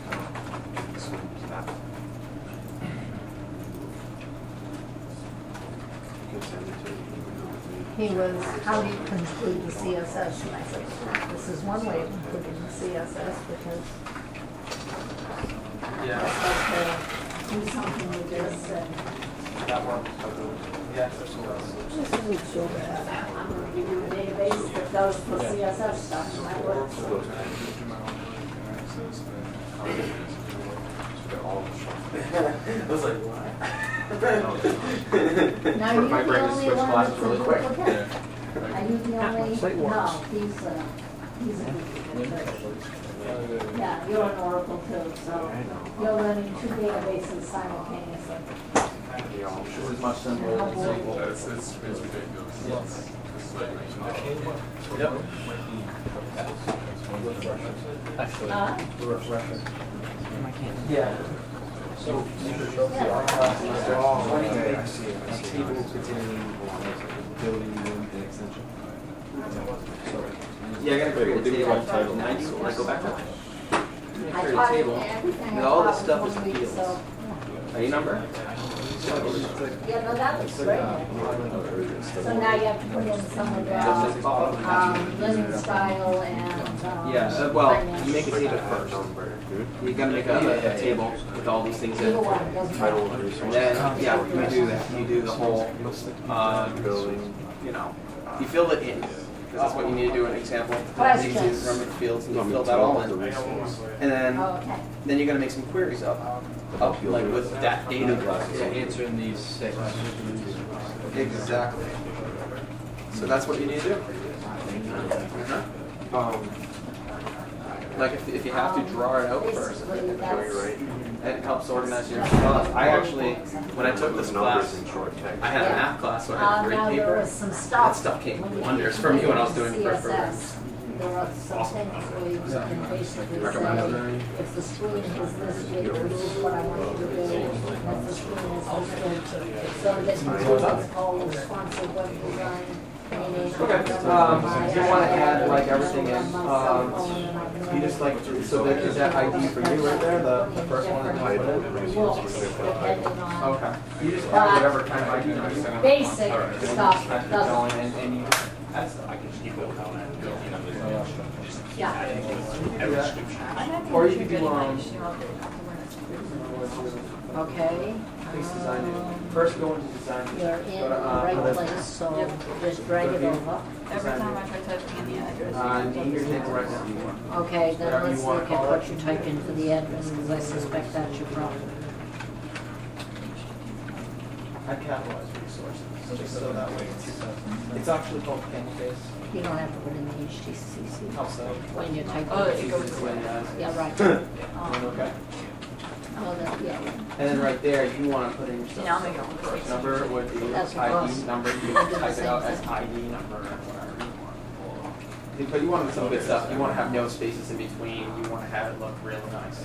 He was, how do you conclude the C S S? And I said, this is one way of including the C S S because
Yeah,
that's like to do something with this and
that one. Yeah, that's what else.
This isn't so bad.
I'm going to give you a database that does the C S S stuff and that works.
I was like, what?
Now, are you
My
the
brain just
only
switched
one
classes
that's a
really quick.
duplicate? Are you the only,
Site
no,
works.
he's a, he's a duplicate. Yeah, you're an Oracle too, so you're running two databases simultaneously.
This is much simpler than
Yeah,
SQL.
it's, it's, it's ridiculous. It's like,
Yep.
Uh,
Yeah. So, yeah, I gotta create a table. ninety, when I go back up.
I
Create a
taught
table.
everything
And
I
all
taught
this
in
stuff
one
is
week,
fields.
so-
A number?
Yeah, no, that looks great. So now you have to put in some of the,
Does this pop up?
um, living style and, um.
Yeah, uh, well,
finance.
you make a table first. You gotta make a, a table with all these things in
Either
it.
one, doesn't matter.
And then, yeah, you do that. You do the whole, uh, you know, you fill it in. Because that's what you need to do in an example. It's easy to
Questions?
remember the fields and you fill that all in. And then,
Oh, okay.
then you're gonna make some queries up, up like with that data.
So answering these six.
Exactly. So that's what you need to do. Um, like if, if you have to draw it out first,
Basically, that's.
it helps organize your thoughts. I actually, when I took this class, I had a math class, so I had
Uh,
a grade
now there
paper.
was some
That
stuff.
stuff came
when you
wonders
put
for me when I was
in
doing
C
first
S S,
programs.
There are some things where you can basically
Recommend.
say, if the screen is this big, this is what I want you to do. And if the screen is this big, so that you do what's called responsive web design.
Okay, um, so you wanna add like everything in, um, you just like, so that, is that I D for you right there, the, the first one that you put in? Okay, you just add whatever kind of I D number you want.
Basic
Alright.
stuff
Keep going,
doesn't,
and, and you, that's,
yeah.
or you could do, um,
Okay.
please design it, first go into design.
You're in
Go
the
to, uh,
right place, so just drag it over.
Every time I try typing in the address.
Uh, name your table right now.
Okay, then
Whatever you
let's
wanna
look at
call
what
it.
you type into the address, because I suspect that's your problem.
I capitalize resources, just so that way it's, it's actually called Canvas.
You don't have to put in the H T C C
How so?
when you type.
Oh,
it.
it goes away.
Yeah, right.
Okay.
Oh, that, yeah.
And then right there, you wanna put in
Yeah, I'll
yourself.
make it one.
First number would be
That's
I
close.
D number, you
Do
can
the
type it
same
out as
thing.
I D number or whatever you want. But you want some good stuff, you wanna have no spaces in between, you wanna have it look really nice.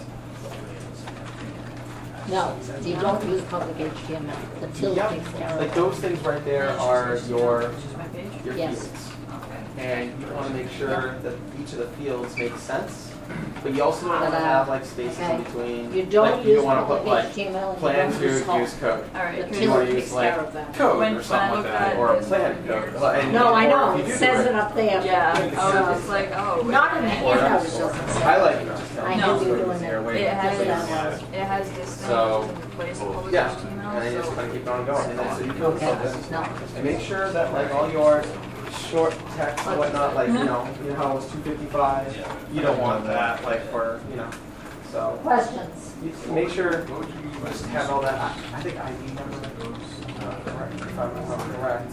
No, you don't use public H T M L. The tilde
Yep.
takes care of
Like
it.
those things right there are your,
My page?
your
Yes.
fields. And you wanna make sure that each of the fields make sense, but you also don't wanna
But, uh,
have like spaces in
okay.
between.
You don't
Like, you
use
don't wanna
public
put like
H T M L and you
plan
don't
to
use home.
use code.
Alright,
The
because
You wanna
tilde
use
takes
like
care of that.
code
When-
or
when
something
I
like
looked
that,
at
or
this
plan
over
code.
here-
Well, and-
No, I
or
know,
if you
it
do
says
do
it up there.
yeah,
It's,
I was
uh,
just like, oh. wait
Not
a
in the
minute.
handouts, doesn't say.
I like it just
I
know
you're doing
easier
it.
way
It
to
has,
do
that
it.
it has distance
So,
in place of public
Yeah,
H T M L,
and then you just
so-
kind of keep on going, and then so you feel
Okay,
focused.
no.
And make sure that like all your short text and whatnot, like, you know, you know how it's two fifty-five, you don't want that, like, for, you know, so.
Questions?
You just make sure, just have all that, I I think I D number, uh, correct, if I'm if I'm correct.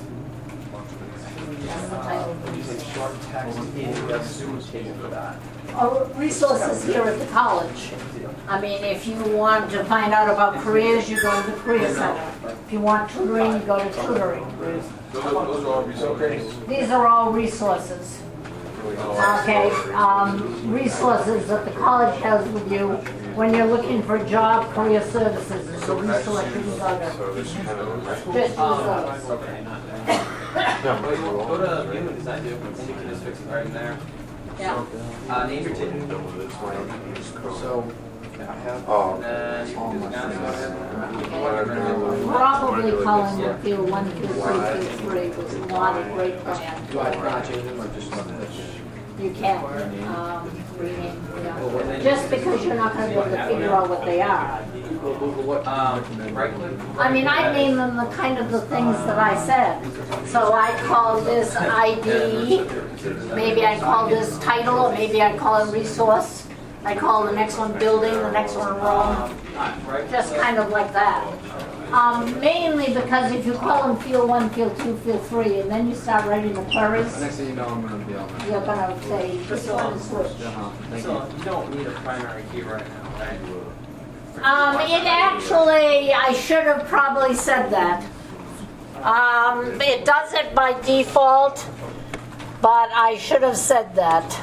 Uh, Using short text in the student table for that.
Oh, resources here at the college. I mean, if you want to find out about careers, you go to the Career Center. If you want tutoring, you go to tutoring.
Those are, those are all resources.
These are all resources. Okay, um, resources that the college has with you when you're looking for a job, career services is a resource you can go to.
So this is those.
Just use those.
Okay. Go go to human design, dude, and you can just fix it right in there.
Yeah.
Uh, name your table. So, I have, and then you can just now go ahead.
Probably calling it field one, field two, field three was not a great plan.
Do I not change them or just let this?
You can't, um, rename, yeah. Just because you're not gonna be able to figure out what they are.
What, um, right click?
I mean, I name them the kind of the things that I said. So I call this I D, maybe I call this title, or maybe I call it resource. I call the next one building, the next one room, just kind of like that. Um, mainly because if you call them field one, field two, field three, and then you start writing the queries,
Next thing you know, I'm gonna be on that.
you're gonna say, this one is which.
Uh-huh, thank
So
you.
you don't need a primary key right now, right?
Um, it actually, I should have probably said that. Um, it does it by default, but I should have said that.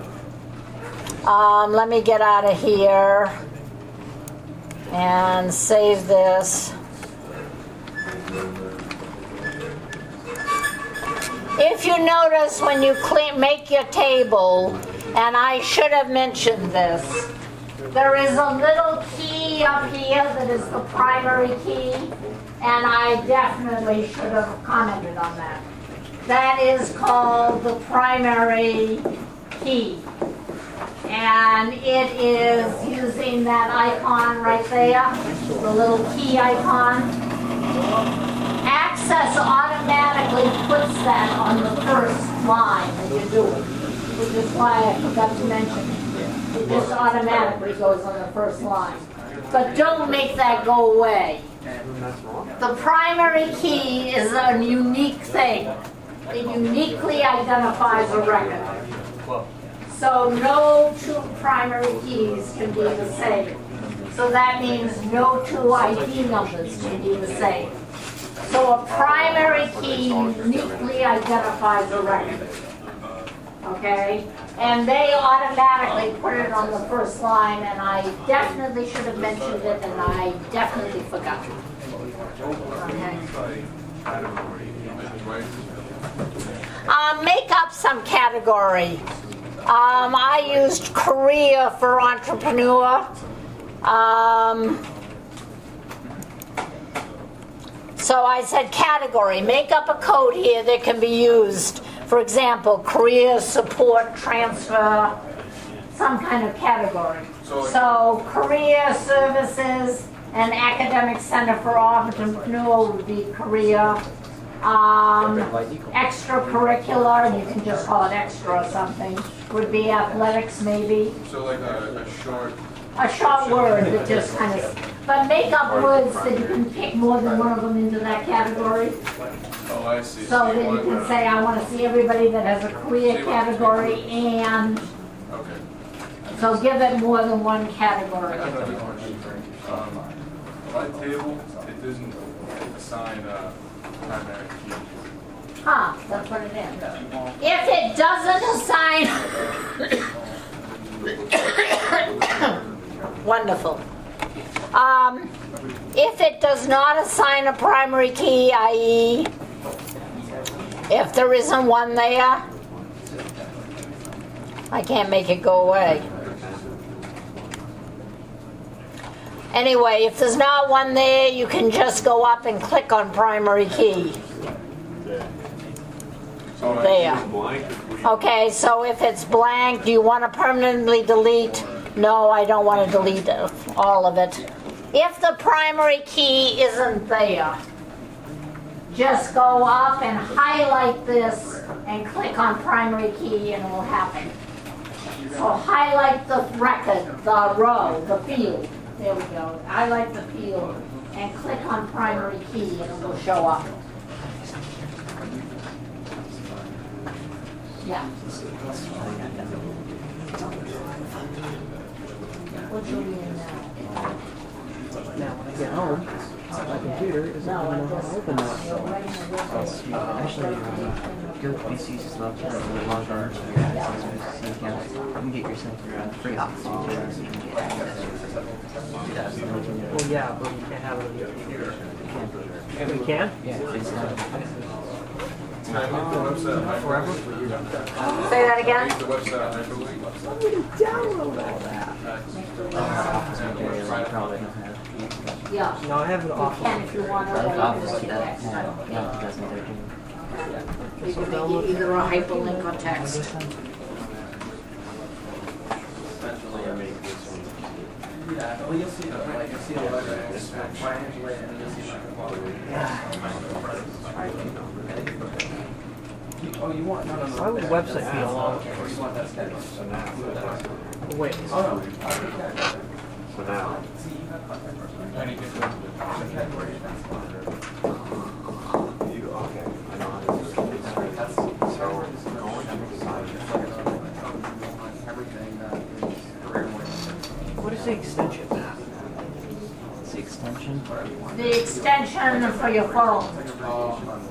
Um, let me get out of here and save this. If you notice when you clean, make your table, and I should have mentioned this, there is a little key up here that is the primary key, and I definitely should have commented on that. That is called the primary key. And it is using that icon right there, the little key icon. Access automatically puts that on the first line as you do it, which is why I forgot to mention it. It just automatically goes on the first line. But don't make that go away. The primary key is a unique thing. It uniquely identifies a record. So no two primary keys can be the same. So that means no two I D numbers can be the same. So a primary key uniquely identifies a record. Okay? And they automatically put it on the first line, and I definitely should have mentioned it, and I definitely forgot. Okay.
Right.
up some category. Um, I used career for entrepreneur. Um, so I said category. Make up a code here that can be used. For example, career, support, transfer, some kind of category. So career services and academic center for entrepreneur would be career. Um, extracurricular, you can just call it extra or something, would be athletics maybe.
So like a, a short.
A short word that just kind of, but make up words that you can pick more than one of them into that category.
Oh, I see.
So that you
want
can
to-
say, I want to see everybody that has a career category and,
Okay.
so give it more than one category.
I have another question. Um, my table, it doesn't assign uh, primary key.
Huh, that's what it is. If it doesn't assign, wonderful. Um, if it does not assign a primary key, that is, if there isn't one there, I can't make it go away. Anyway, if there's not one there, you can just go up and click on primary key. There. Okay, so if it's blank, do you want to permanently delete? No, I don't want to delete all of it. If the primary key isn't there, just go up and highlight this and click on primary key and it will happen. So highlight the record, the row, the field. There we go. Highlight the field and click on primary key and it will show up. Yeah. What you reading now?
Now, when I get home, my computer isn't
No,
going
I
to know how
just,
to open that.
you're writing a word.
Actually, um, go to P C stuff and log on to your access so you can, you can get yourself your uh, free Office feature so you can get access to that.
Well, yeah, but you can't have it on your computer.
You
We can?
Yeah, it's not.
Can I make the website on
Forever?
Hyperlink?
Say that again?
Make the website on Hyperlink?
I'm going to download all that.
Office feature, you probably don't have.
Yeah.
No, I have an
You
office.
can if you want to.
But
or you
Office
can
doesn't
make
have,
text.
no, no, it doesn't thirteen.
You can make it either a hyperlink or text.
Yeah, well, you'll see, it, right? You'll see the letter, it's triangulate, and you'll see like a Oh, you want, no, no, no.
Why would the website be along?
Or you want that schedule?
Wait.
Oh, no. Okay.
For now.
See, you have contact person. I need to get the category.
You, okay, I know how to do it.
That's,
So, going to the side.
everything that is career oriented.
What is the extension map?
It's the extension.
The extension for your phone.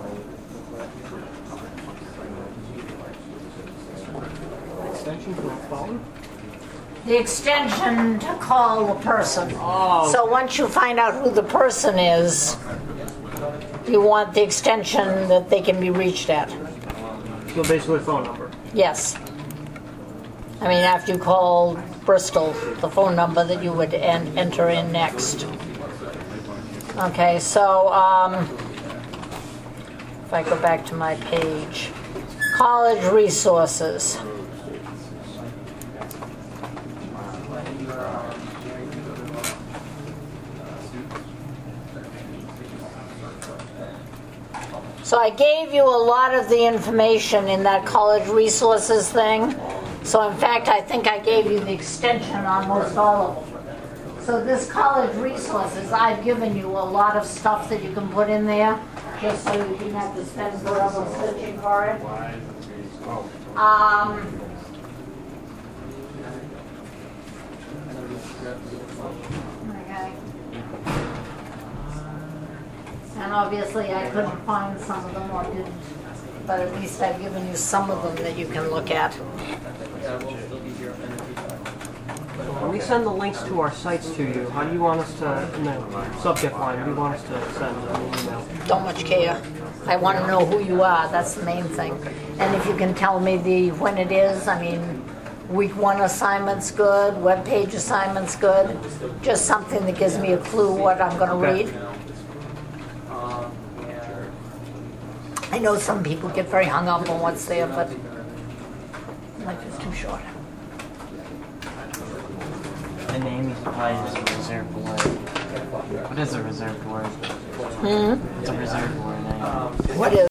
Extension for a phone?
The extension to call the person.
Oh.
So once you find out who the person is, you want the extension that they can be reached at.
So basically a phone number.
Yes. I mean, after you call Bristol, the phone number that you would en- enter in next. Okay, so um, if I go back to my page, college resources. So I gave you a lot of the information in that college resources thing. So in fact, I think I gave you the extension on most all of them. So this college resources, I've given you a lot of stuff that you can put in there, just so you didn't have to spend forever searching for it. Um, okay. And obviously I couldn't find some of them or didn't, but at least I've given you some of them that you can look at.
When we send the links to our sites to you, how do you want us to, in the subject line, what do you want us to send in the email?
Don't much care. I want to know who you are. That's the main thing. And if you can tell me the when it is, I mean, week one assignment's good, web page assignment's good. Just something that gives me a clue what I'm going to read. I know some people get very hung up on what's there, but life is too short.
The name is probably just a reserved word. What is a reserved word?
Hmm?
It's a reserved word. I know.
What is